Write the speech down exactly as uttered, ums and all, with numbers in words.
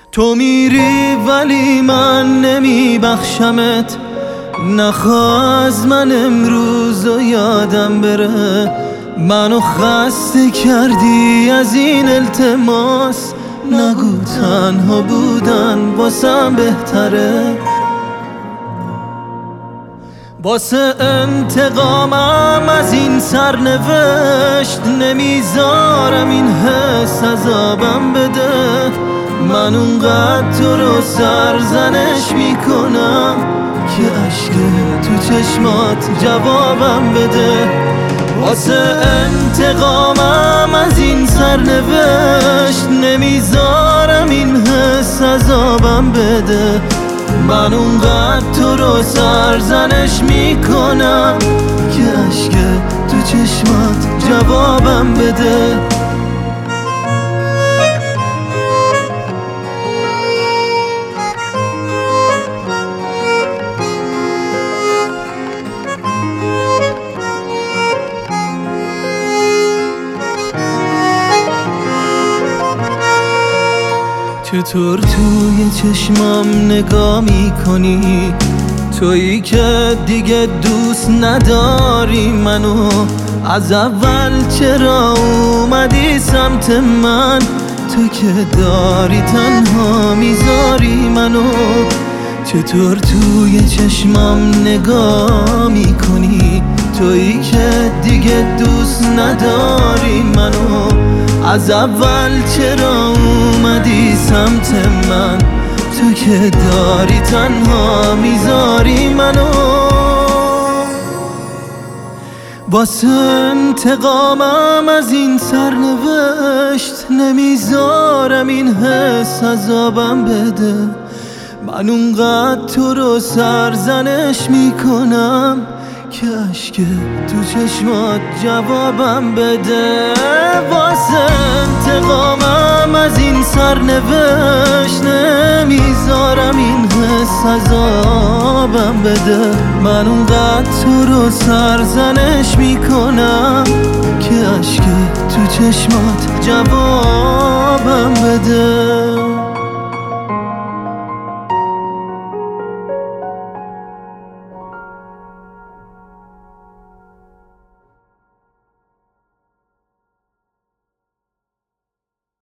تو میری ولی من نمیبخشمت، نخواه از من امروز و یادم بره. منو خسته کردی از این التماس، نگو تنها بودن واسم بهتره. واسه انتقامم از این سرنوشت نمیذارم این حس عذابم بده. من اونقدر تو رو سرزنش میکنم که اشک تو چشمات جوابم بده. واسه انتقامم از این سرنوشت نمیذارم این حس عذابم بده. من اونقدر تو رو سرزنش میکنم که اشک تو چشمات جوابم بده. چطور توی چشمام نگاه میکنی، تویی که دیگه دوست نداری منو؟ از اول چرا اومدی سمت من؟ تو که داری تنها میذاری منو. چطور توی چشمام نگاه میکنی، تویی که دیگه دوست نداری منو؟ از اول چرا اومدی سمت من؟ تو که داری تنها میذاری منو. واسه انتقامم از این سرنوشت نمیذارم این حس عذابم بده. من اونقدر تو رو سرزنش میکنم که اشک تو چشمات جوابم بده. واسه انتقامم از این سرنوشت نمیذارم این حس عذابم بده. من اونقدر تو رو سرزنش میکنم که اشک تو چشمات جوابم بده.